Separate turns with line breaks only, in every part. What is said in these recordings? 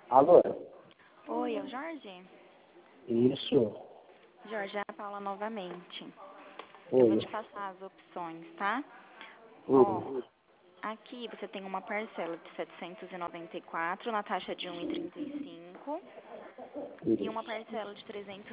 Alô?
Oi, é o Jorge?
Isso.
Jorge, é a Paula novamente. Eu vou
Oi.
te passar as opções, tá? Ó,
Hum.
aqui você tem uma parcela de 794 na taxa de 1,35 e uma
Isso.
parcela de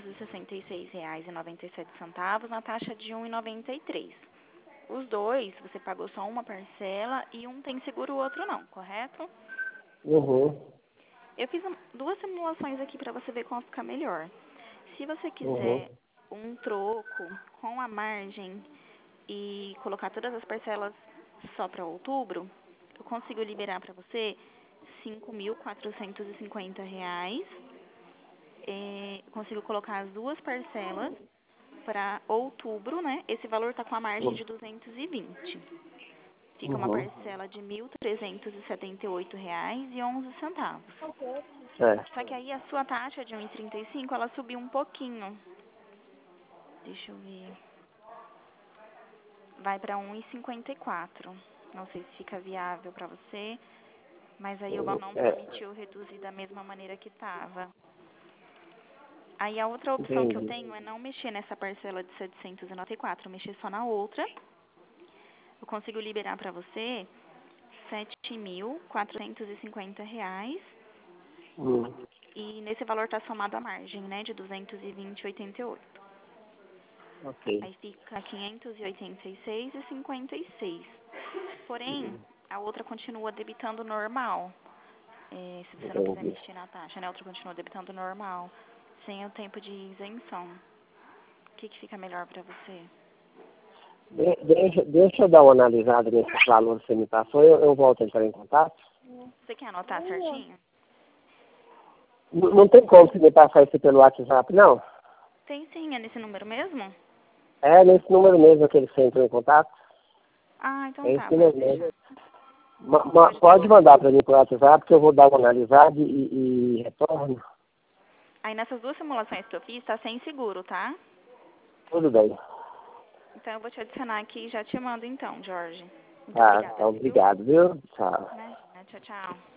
R$ 366,97 na taxa de 1,93. Os dois, você pagou só uma parcela e um tem seguro, o outro não, correto?
Uhum.
Eu fiz duas simulações aqui para você ver qual fica melhor. Se você
Uhum.
quiser um troco com a margem e colocar todas as parcelas só para outubro, eu consigo liberar para você R$ 5.450. Eu consigo colocar as duas parcelas para outubro, né? Esse valor está com a margem de 220. Fica uma
Uhum.
parcela de R$ 1.378,11. Só
Certo.
que aí a sua taxa de 1,35 ela subiu um pouquinho. Deixa eu ver. Vai para 1,54. Não sei se fica viável para você, mas aí o banco não
É,
permitiu reduzir da mesma maneira que estava. Aí a outra opção que eu
entendi.
tenho é não mexer nessa parcela de 794, mexer só na outra. Eu consigo liberar para você R$ 7.450
Hum.
e nesse valor está somado a margem, né, de 220,88.
Ok.
Aí fica 586,56. Porém, a outra continua debitando normal. Se você não quiser
Entendi.
mexer na taxa, né? A outra continua debitando normal, sem o tempo de isenção. O que fica melhor para você?
Deixa eu dar uma analisada nesses valores que você me passou. Eu volto a entrar em contato.
Você quer anotar certinho?
Não tem como você me passar isso pelo WhatsApp, não?
Tem sim, é nesse número mesmo?
É nesse número mesmo que você entrou em contato?
Ah, então
É
tá,
esse
pode
número mesmo.
deixar. Pode
Pode
deixar.
mandar para mim por WhatsApp que eu vou dar uma analisada e retorno.
Aí nessas duas simulações que eu fiz, tá sem seguro, tá?
Tudo bem.
Então eu vou te adicionar aqui e já te mando então, Jorge. Muito
Tá,
obrigada,
então
viu?
obrigado, viu? Tchau.
Imagina, tchau, tchau.